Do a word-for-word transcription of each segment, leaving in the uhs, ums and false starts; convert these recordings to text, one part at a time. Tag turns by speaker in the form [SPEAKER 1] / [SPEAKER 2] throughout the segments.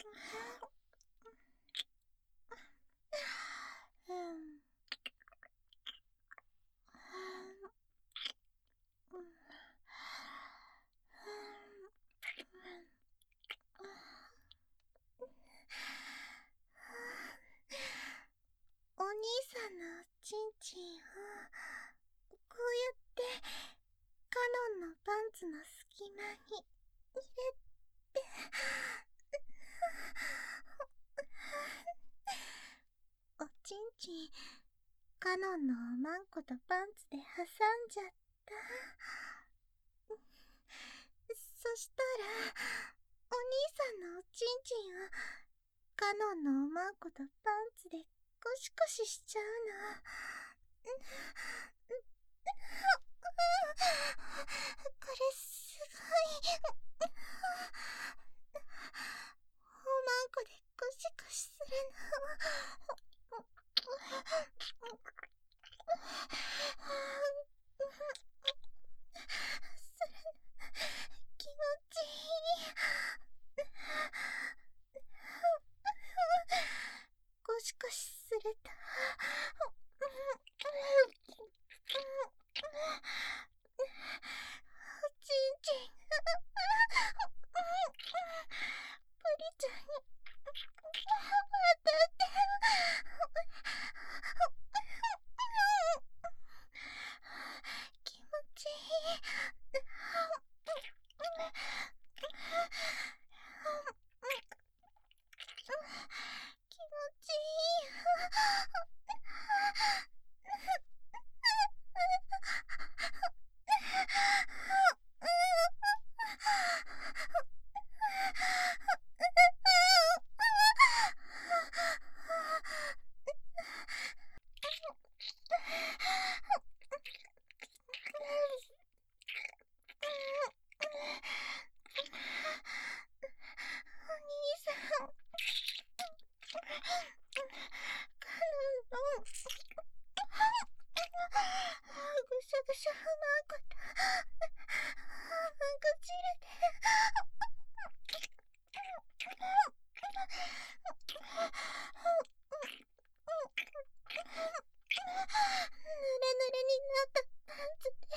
[SPEAKER 1] お兄さんのチンチンをこうやってカノンのパンツの隙間に入れておちんちんカノンのおまんことパンツで挟んじゃった。そしたらお兄さんのおちんちんをカノンのおまんことパンツでゴシゴシしちゃうの。これすごい。おまんこでゴシゴシするの。それ気持ちいい。ゴシゴシするとおちんちんプリちゃんに当たって気持ちいい。気持ちいい。お兄さん、カノンのぐしゃぐしゃはまんことはまぐ汁でぬれぬれになったパンツで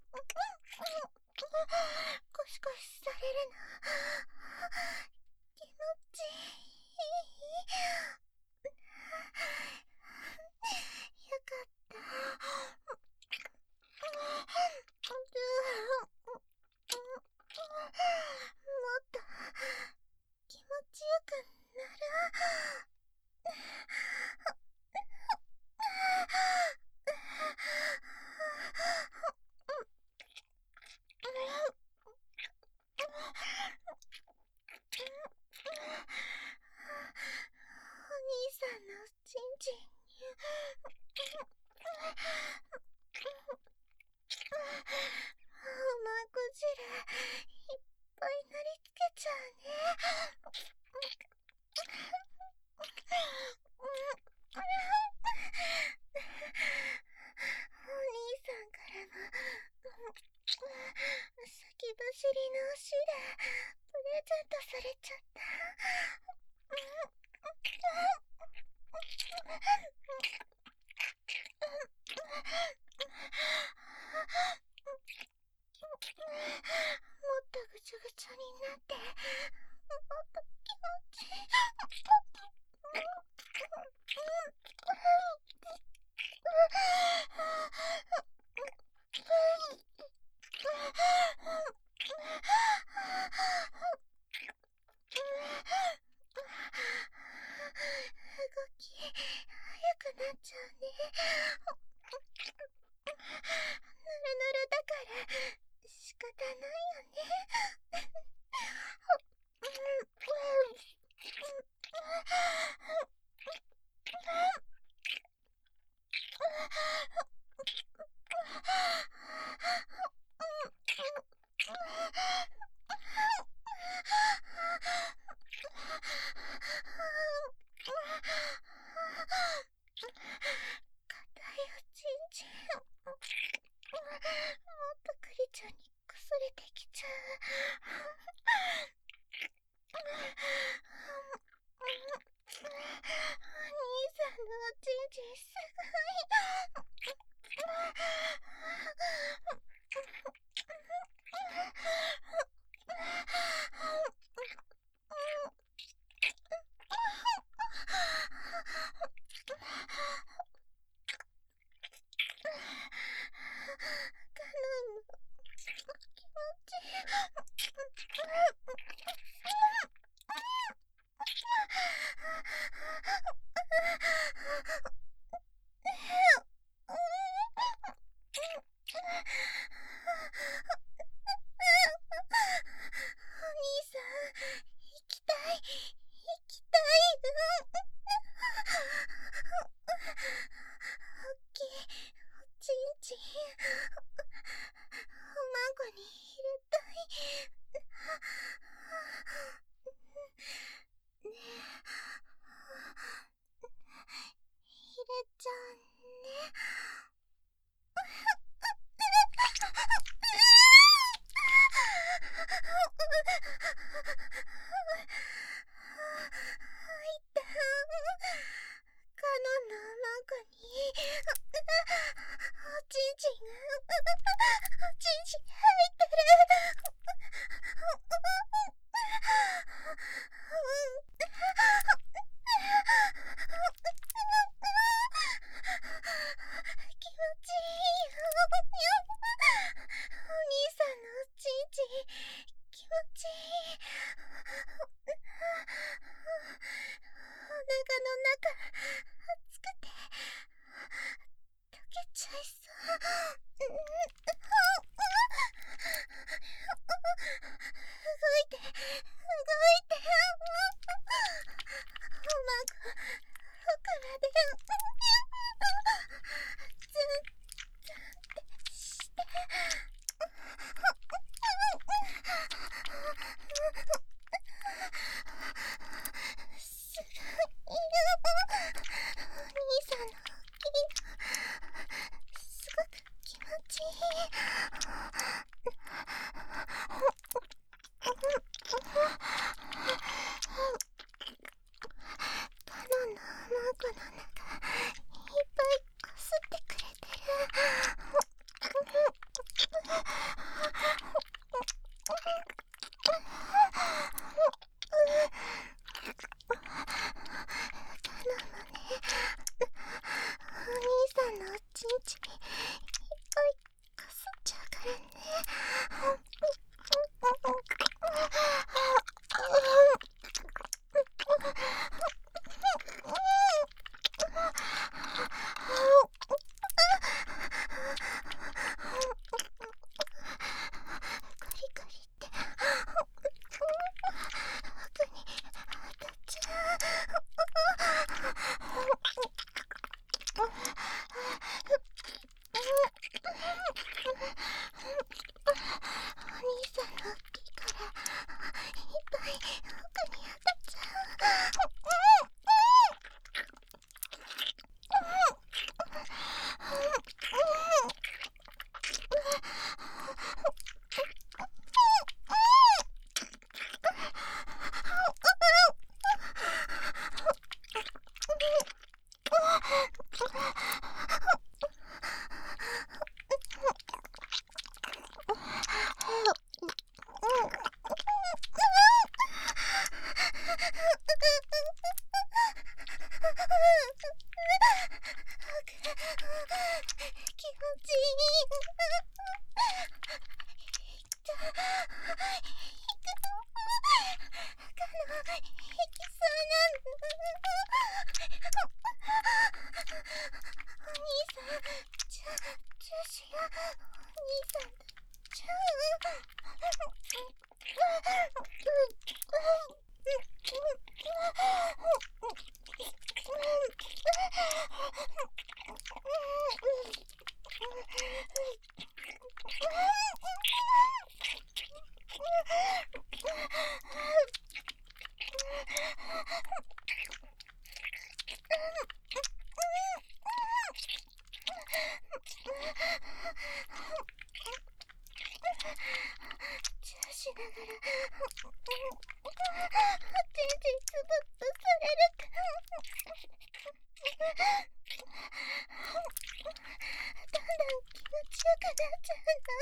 [SPEAKER 1] ゴシゴシされるの気持ちいい。よかった。もっと気持ちよくなる。お兄さんのチンチンにおまんこ汁いっぱい塗りつけちゃうね。お兄さんからも先走りのお汁プレゼントされちゃった。もっとぐちゃぐちゃになってもっと気持ちいい。動き速くなっちゃうね。ぬるぬるだから仕方ないよね。硬いおちんちんもっとクリちゃんにくすれてきちゃう。 た。カノンの中におちんちんがおちんちん入ってる。気持ちいいよ。お兄さんのおちんちん気持ちいい。お腹の中熱くて溶けちゃいそう。動いて動いて、おまご奥までズンズンってしてすごいよ。お兄さんの大きいのすごく気持ちいい。カノンのおまんこの中いっぱいこすってくれてる。カノンもね、お兄さんのおちんちんいっぱいこすっちゃうからね。コリコリって奥に当たっちゃう。お兄さんの大きいからいっぱい奥に当たっちゃう。気持ちいい。カノン、いきそうなの。お兄さん、チュー、チューしよう。お兄さんとチュー。チューしながらおちんちんつぶっとされるか。だんだん気持ちよくなっちゃうの。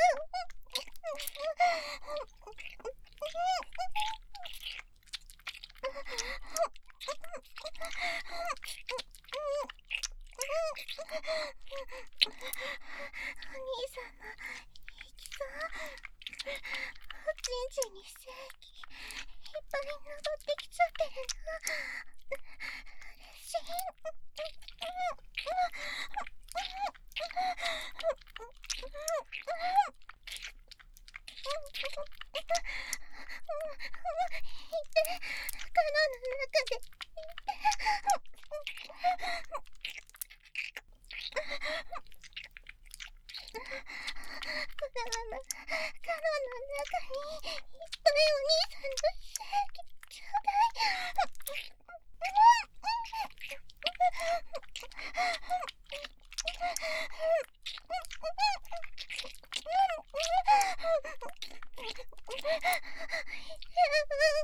[SPEAKER 1] お兄さんもいきそう。おちんちんに精液いっぱい登ってきちゃってるの。嬉しい。カノンの中でこのままカノンの中にいっぱいお兄さんの精液ちょうだい。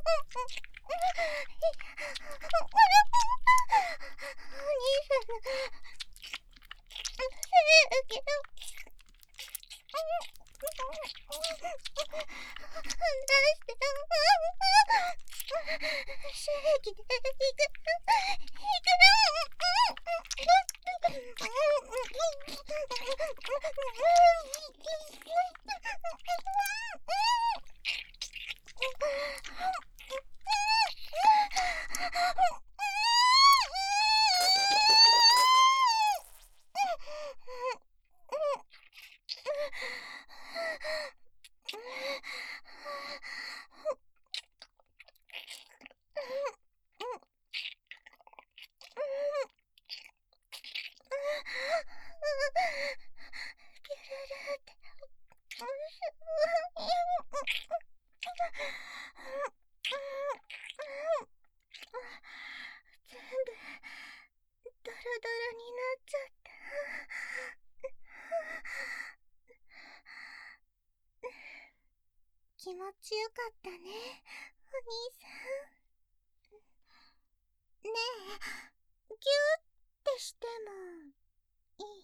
[SPEAKER 1] 気持ちよかったね、お兄さん。ねえ、ギューってしてもいい？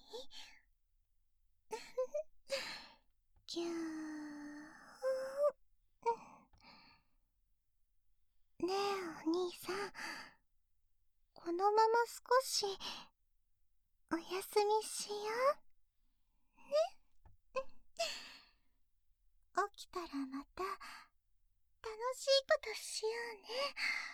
[SPEAKER 1] ギュー。ねえ、お兄さん。このまま少しお休みしよう。ね。起きたらまた楽しいことしようね。